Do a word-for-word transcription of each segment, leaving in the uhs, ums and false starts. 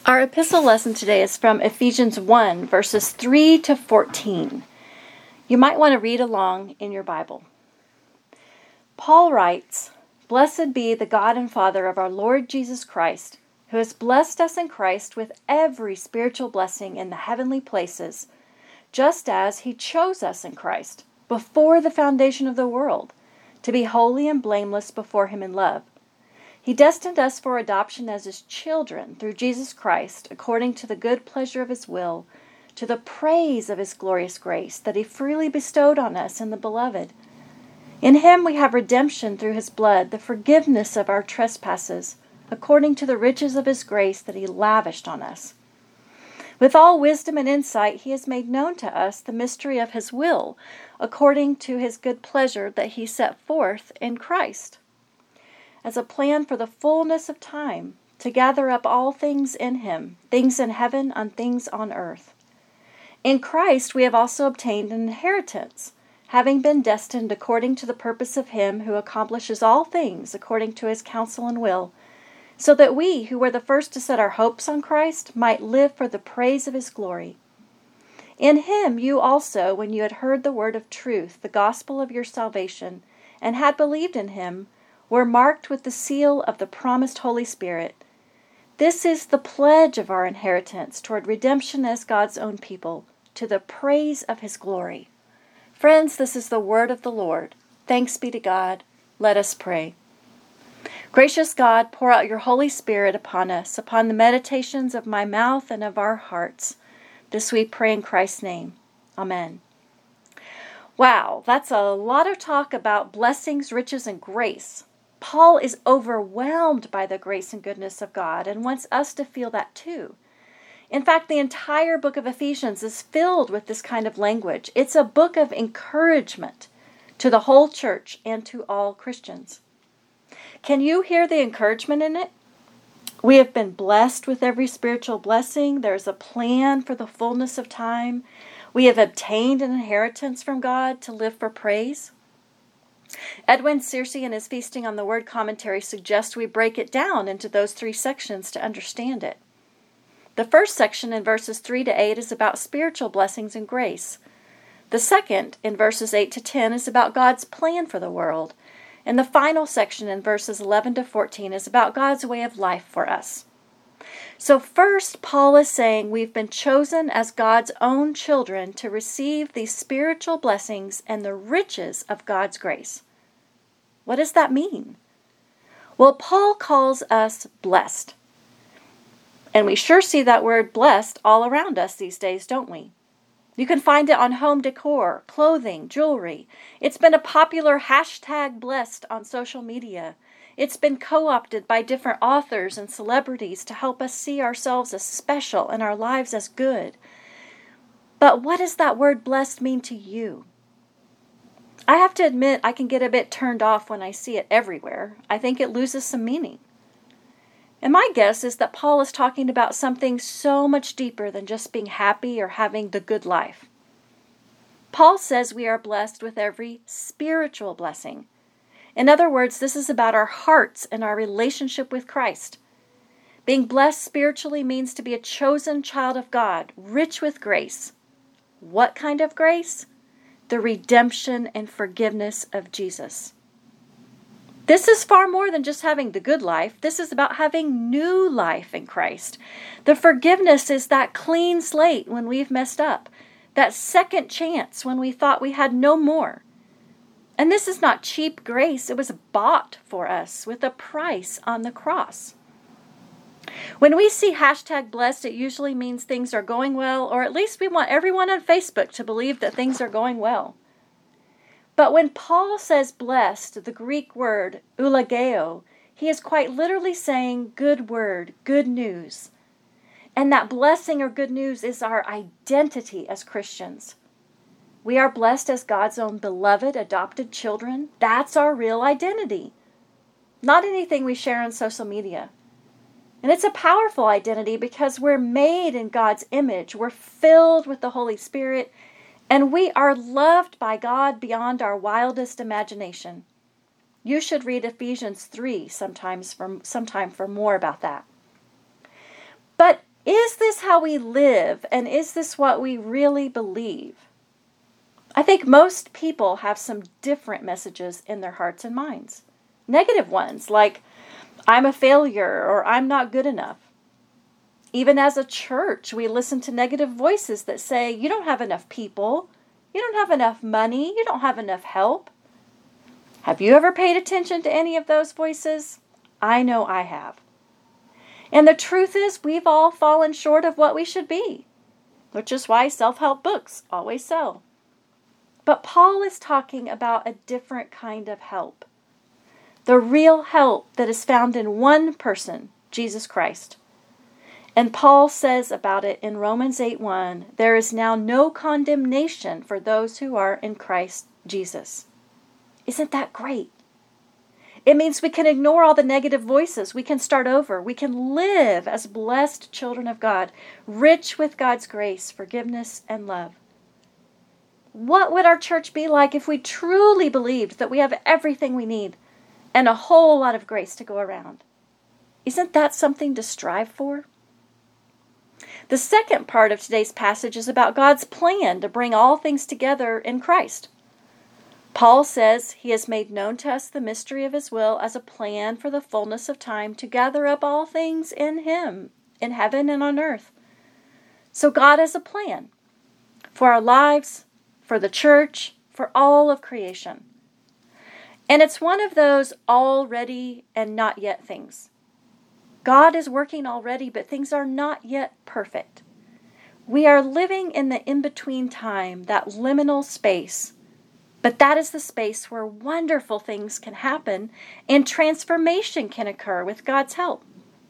Our epistle lesson today is from Ephesians one, verses three to fourteen. You might want to read along in your Bible. Paul writes, "Blessed be the God and Father of our Lord Jesus Christ, who has blessed us in Christ with every spiritual blessing in the heavenly places, just as he chose us in Christ before the foundation of the world, to be holy and blameless before him in love. He destined us for adoption as his children through Jesus Christ, according to the good pleasure of his will, to the praise of his glorious grace that he freely bestowed on us in the Beloved. In him we have redemption through his blood, the forgiveness of our trespasses, according to the riches of his grace that he lavished on us. With all wisdom and insight he has made known to us the mystery of his will, according to his good pleasure that he set forth in Christ, as a plan for the fullness of time, to gather up all things in him, things in heaven and things on earth. In Christ we have also obtained an inheritance, having been destined according to the purpose of him who accomplishes all things according to his counsel and will, so that we, who were the first to set our hopes on Christ, might live for the praise of his glory. In him you also, when you had heard the word of truth, the gospel of your salvation, and had believed in him, were marked with the seal of the promised Holy Spirit. This is the pledge of our inheritance toward redemption as God's own people, to the praise of his glory." Friends, this is the word of the Lord. Thanks be to God. Let us pray. Gracious God, pour out your Holy Spirit upon us, upon the meditations of my mouth and of our hearts. This we pray in Christ's name. Amen. Wow, that's a lot of talk about blessings, riches, and grace. Paul is overwhelmed by the grace and goodness of God and wants us to feel that too. In fact, the entire book of Ephesians is filled with this kind of language. It's a book of encouragement to the whole church and to all Christians. Can you hear the encouragement in it? We have been blessed with every spiritual blessing. There's a plan for the fullness of time. We have obtained an inheritance from God to live for praise. Edwin Searcy in his Feasting on the Word commentary suggests we break it down into those three sections to understand it. The first section in verses three to eight is about spiritual blessings and grace. The second, in verses eight to ten, is about God's plan for the world. And the final section in verses eleven to fourteen is about God's way of life for us. So first, Paul is saying we've been chosen as God's own children to receive these spiritual blessings and the riches of God's grace. What does that mean? Well, Paul calls us blessed. And we sure see that word blessed all around us these days, don't we? You can find it on home decor, clothing, jewelry. It's been a popular hashtag blessed on social media. It's been co-opted by different authors and celebrities to help us see ourselves as special and our lives as good. But what does that word blessed mean to you? I have to admit I can get a bit turned off when I see it everywhere. I think it loses some meaning. And my guess is that Paul is talking about something so much deeper than just being happy or having the good life. Paul says we are blessed with every spiritual blessing. In other words, this is about our hearts and our relationship with Christ. Being blessed spiritually means to be a chosen child of God, rich with grace. What kind of grace? The redemption and forgiveness of Jesus. This is far more than just having the good life. This is about having new life in Christ. The forgiveness is that clean slate when we've messed up, that second chance when we thought we had no more. And this is not cheap grace. It was bought for us with a price on the cross. When we see hashtag blessed, it usually means things are going well, or at least we want everyone on Facebook to believe that things are going well. But when Paul says blessed, the Greek word eulogio, he is quite literally saying good word, good news. And that blessing or good news is our identity as Christians. We are blessed as God's own beloved, adopted children. That's our real identity. Not anything we share on social media. And it's a powerful identity because we're made in God's image. We're filled with the Holy Spirit. And we are loved by God beyond our wildest imagination. You should read Ephesians three sometimes for, sometime for more about that. But Is this how we live, and is this what we really believe? I think most people have some different messages in their hearts and minds. Negative ones, like, I'm a failure, or I'm not good enough. Even as a church, we listen to negative voices that say, you don't have enough people, you don't have enough money, you don't have enough help. Have you ever paid attention to any of those voices? I know I have. And the truth is, we've all fallen short of what we should be, which is why self-help books always sell. But Paul is talking about a different kind of help. The real help that is found in one person, Jesus Christ. And Paul says about it in Romans eight one, there is now no condemnation for those who are in Christ Jesus. Isn't that great? It means we can ignore all the negative voices. We can start over. We can live as blessed children of God, rich with God's grace, forgiveness, and love. What would our church be like if we truly believed that we have everything we need and a whole lot of grace to go around? Isn't that something to strive for? The second part of today's passage is about God's plan to bring all things together in Christ. Paul says he has made known to us the mystery of his will as a plan for the fullness of time to gather up all things in him, in heaven and on earth. So God has a plan for our lives, for the church, for all of creation. And it's one of those already and not yet things. God is working already, but things are not yet perfect. We are living in the in-between time, that liminal space. But that is the space where wonderful things can happen and transformation can occur with God's help.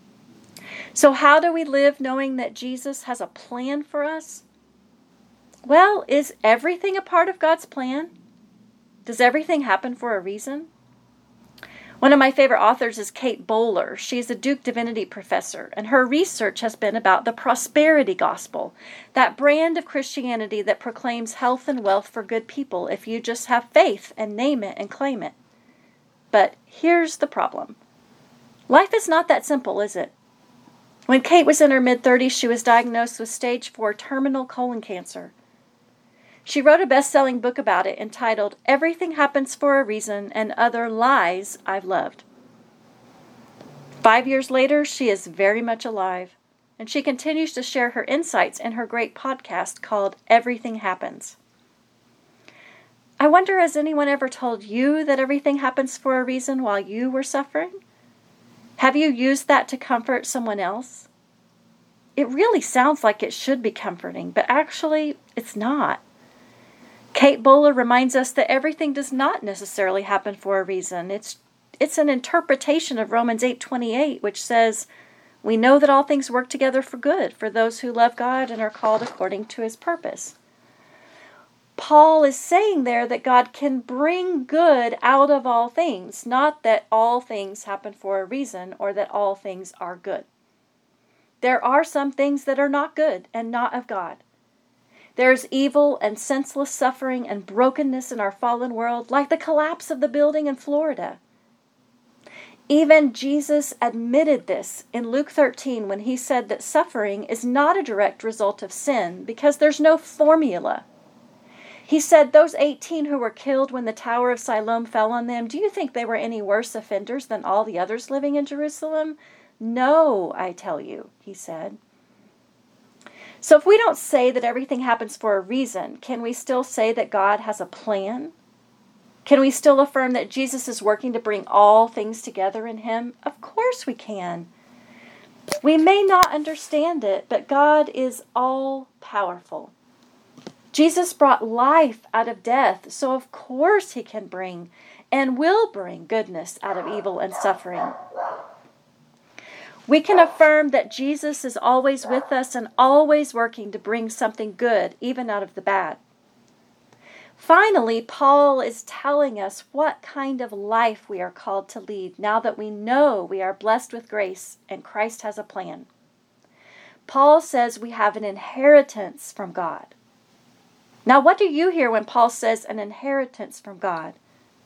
So how do we live knowing that Jesus has a plan for us? Well, is everything a part of God's plan? Does everything happen for a reason? One of my favorite authors is Kate Bowler. She's a Duke Divinity professor, and her research has been about the prosperity gospel, that brand of Christianity that proclaims health and wealth for good people if you just have faith and name it and claim it. But here's the problem. Life is not that simple, is it? When Kate was in her mid-thirties, she was diagnosed with stage four terminal colon cancer. She wrote a best-selling book about it entitled Everything Happens for a Reason and Other Lies I've Loved. Five years later, she is very much alive, and she continues to share her insights in her great podcast called Everything Happens. I wonder, has anyone ever told you that everything happens for a reason while you were suffering? Have you used that to comfort someone else? It really sounds like it should be comforting, but actually, it's not. Kate Bowler reminds us that everything does not necessarily happen for a reason. It's it's an interpretation of Romans eight twenty-eight, which says, we know that all things work together for good for those who love God and are called according to his purpose. Paul is saying there that God can bring good out of all things, not that all things happen for a reason or that all things are good. There are some things that are not good and not of God. There's evil and senseless suffering and brokenness in our fallen world, like the collapse of the building in Florida. Even Jesus admitted this in Luke thirteen when he said that suffering is not a direct result of sin because there's no formula. He said those eighteen who were killed when the Tower of Siloam fell on them, do you think they were any worse offenders than all the others living in Jerusalem? No, I tell you, he said. So if we don't say that everything happens for a reason, can we still say that God has a plan? Can we still affirm that Jesus is working to bring all things together in him? Of course we can. We may not understand it, but God is all-powerful. Jesus brought life out of death, so of course he can bring and will bring goodness out of evil and suffering. We can affirm that Jesus is always with us and always working to bring something good, even out of the bad. Finally, Paul is telling us what kind of life we are called to lead now that we know we are blessed with grace and Christ has a plan. Paul says we have an inheritance from God. Now, what do you hear when Paul says an inheritance from God?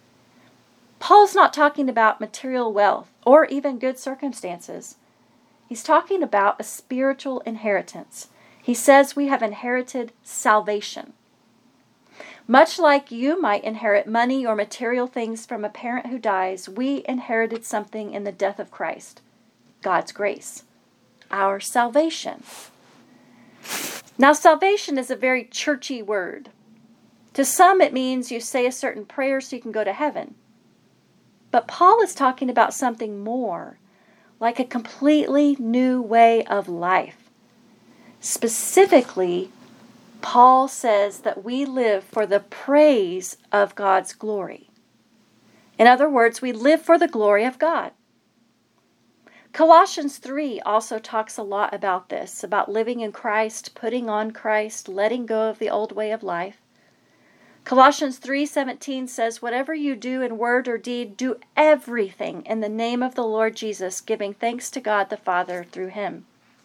Paul's not talking about material wealth or even good circumstances. He's talking about a spiritual inheritance. He says we have inherited salvation. Much like you might inherit money or material things from a parent who dies, we inherited something in the death of Christ, God's grace, our salvation. Now, salvation is a very churchy word. To some, it means you say a certain prayer so you can go to heaven. But Paul is talking about something more, like a completely new way of life. Specifically, Paul says that we live for the praise of God's glory. In other words, we live for the glory of God. Colossians three also talks a lot about this, about living in Christ, putting on Christ, letting go of the old way of life. Colossians three seventeen says, whatever you do in word or deed, do everything in the name of the Lord Jesus, giving thanks to God the Father through him.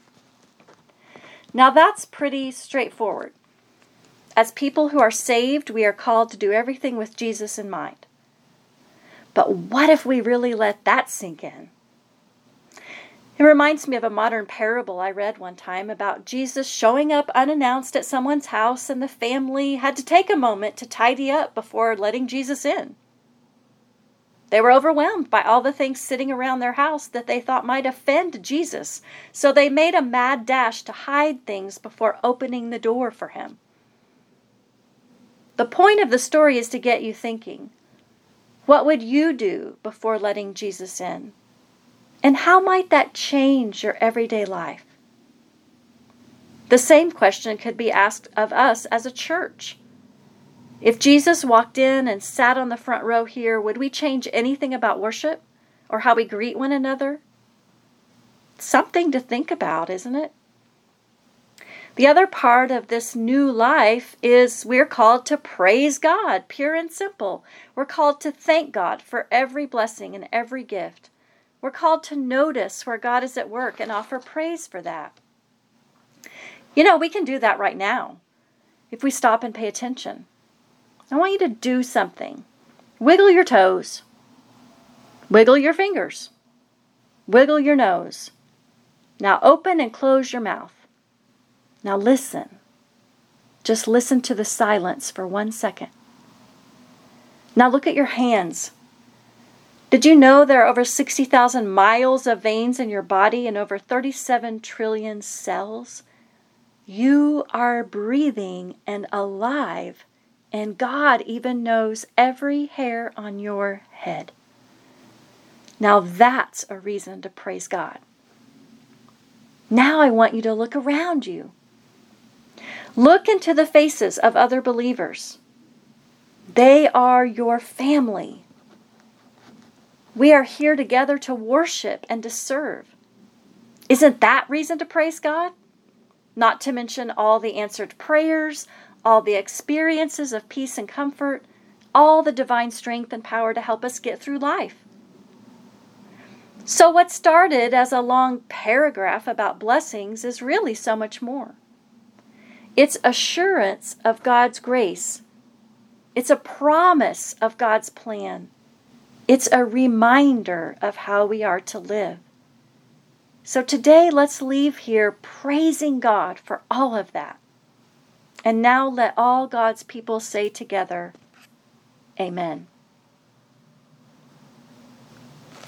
Now that's pretty straightforward. As people who are saved, we are called to do everything with Jesus in mind. But what if we really let that sink in? It reminds me of a modern parable I read one time about Jesus showing up unannounced at someone's house, and the family had to take a moment to tidy up before letting Jesus in. They were overwhelmed by all the things sitting around their house that they thought might offend Jesus, so they made a mad dash to hide things before opening the door for him. The point of the story is to get you thinking, what would you do before letting Jesus in? And how might that change your everyday life? The same question could be asked of us as a church. If Jesus walked in and sat on the front row here, would we change anything about worship or how we greet one another? Something to think about, isn't it? The other part of this new life is we're called to praise God, pure and simple. We're called to thank God for every blessing and every gift. We're called to notice where God is at work and offer praise for that. You know, we can do that right now if we stop and pay attention. I want you to do something. Wiggle your toes. Wiggle your fingers. Wiggle your nose. Now open and close your mouth. Now listen. Just listen to the silence for one second. Now look at your hands. Did you know there are over sixty thousand miles of veins in your body and over thirty-seven trillion cells? You are breathing and alive, and God even knows every hair on your head. Now that's a reason to praise God. Now I want you to look around you. Look into the faces of other believers. They are your family. We are here together to worship and to serve. Isn't that reason to praise God? Not to mention all the answered prayers, all the experiences of peace and comfort, all the divine strength and power to help us get through life. So what started as a long paragraph about blessings is really so much more. It's assurance of God's grace. It's a promise of God's plan. It's a reminder of how we are to live. So today, let's leave here praising God for all of that. And now let all God's people say together, Amen.